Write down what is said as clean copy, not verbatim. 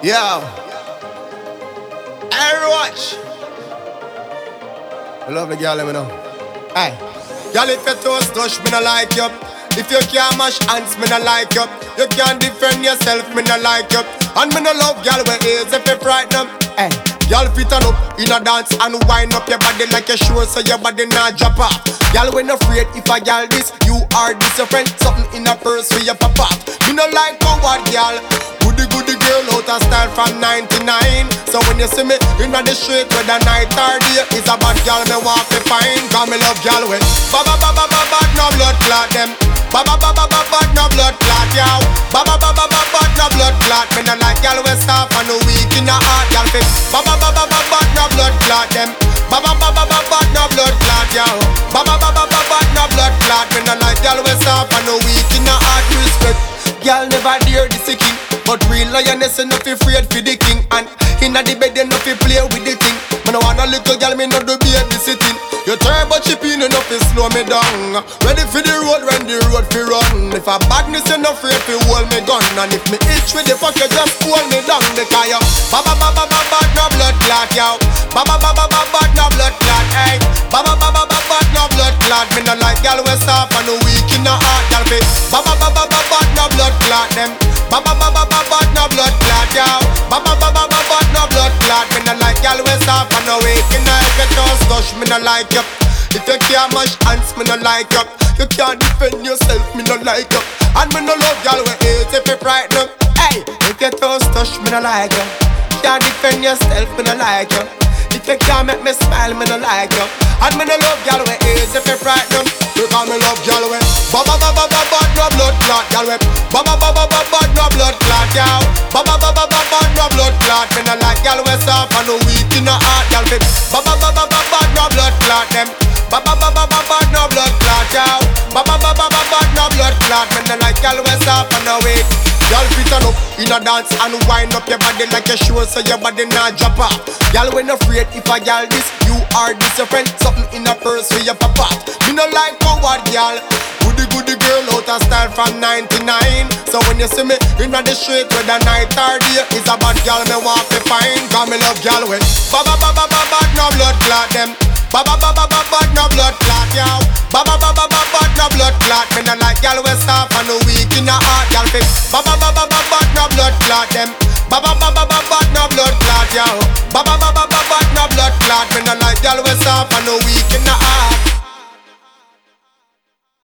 Yo, hey, watch. I love the girl, let me know. Hey, girl, if your toes touch, me no like you. If you can't mash hands, me no like you. You can't defend yourself, me no like you. And me no love girl with AIDS if you frighten them. Hey, girl, fit on up in a dance and wind up your body like a show so your body not drop off. Girl, we no afraid if I girl this, you are this your friend. Something in a purse for your pop off. Me no like coward girl. Goody girl out of style from 99. So when you see me in the street whether night or day, it's a bad girl me want to find. Cause me love girl with baba no blood clot them. Baba no blood clot yow. Baba no blood clot. Me no like girl with soft and no weak in the heart. Girl fit baba no blood clot them. Baba no blood clot yow. Baba no blood clot. Me no like girl with soft and no weak in the heart. Respect. Girl never dare this king, but real lioness enough afraid for the king. And inna the bed enough to play with the thing. Me no want a little girl, me no do baby sitting. You turbo chip in enough to slow me down. Ready for the road when the road fi run. If a badness enough afraid to hold me gun. And if me itch with the fuck you just hold me down. Because you baba no blood clot yow. Baba no blood clot hey. Baba no blood clot. Me no like girl with soft and no weak in the heart. Girl fi baba no blood clot them. Baba no blood clot yow. Baba no blood clot. Me no like girl with soft and no weak in the heart. If you just touch me no like you. If you can't mash hands me no like you. You can't defend yourself me no like you. And me no love girl with AIDS if you frighten them. Hey, if you just touch me no like you. Can't defend yourself me no like you. If you can't make me smile me no like you. And me no love girl with AIDS if you frighten them. Because me love girl with baba no blood clot girl with baba no blood clot yow. Baba no blood clot. Me no like girl with soft and no weak in the heart girl with baba no blood clot them. Baba no blood clot yow. Baba no blood clot. Me no like girl with soft and no weak. Girl fit on up in a dance and wind up your body like a show so your body not drop off. Girl we no afraid if a girl this, you are this your friend. Something in a purse for your pop off. Me no like coward girl. Goody girl out of style from 99. So when you see me in the street whether night or day, it's a bad girl me want to find. Cause me love girl with baba no blood clot them. Baba no blood clot yow. Baba no blood clot. Me no like girl with soft and no weak in the heart. Girl fit baba no blood clot them. Baba